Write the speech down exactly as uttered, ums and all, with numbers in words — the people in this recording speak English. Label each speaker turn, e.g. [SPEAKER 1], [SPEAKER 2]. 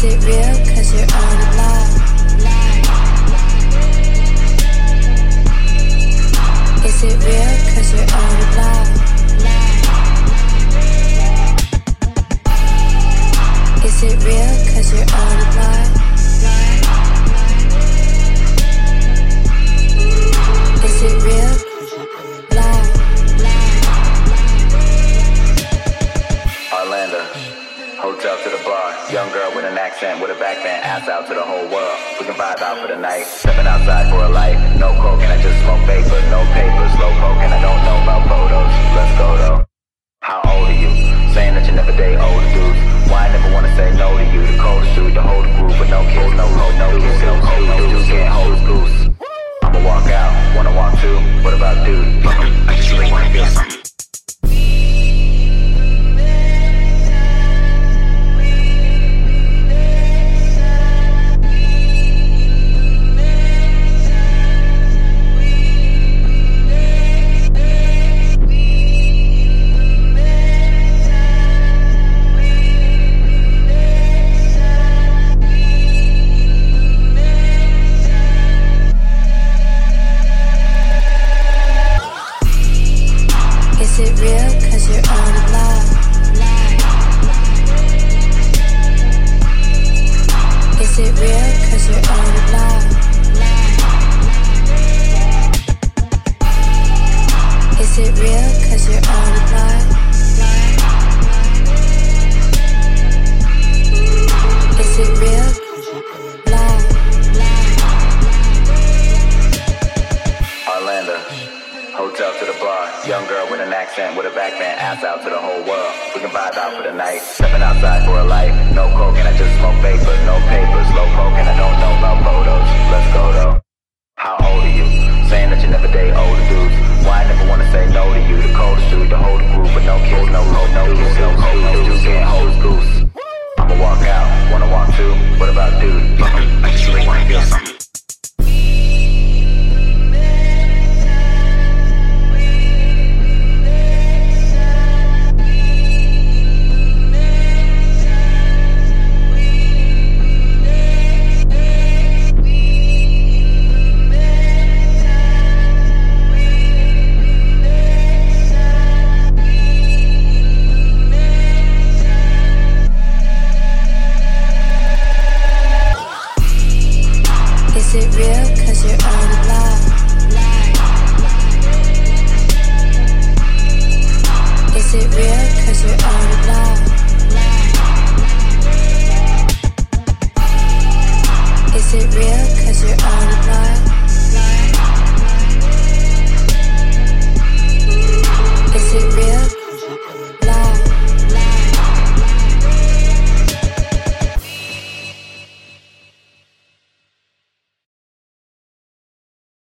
[SPEAKER 1] Is it real? Cause you're already blind. Is it real? Cause you're already blind. Is it real? Cause you're already blind. Is it real? Blind.
[SPEAKER 2] Orlando, hotel to the bar. Young girl with an accent, with a backband, ass out to the whole world. We can vibe out for the night. Stepping outside for a light. No coke and I just smoke vapor. No paper, slow poke and I don't know about photos. Let's go though. How old are you? Saying that you never date older dudes. Why I never wanna say no to you?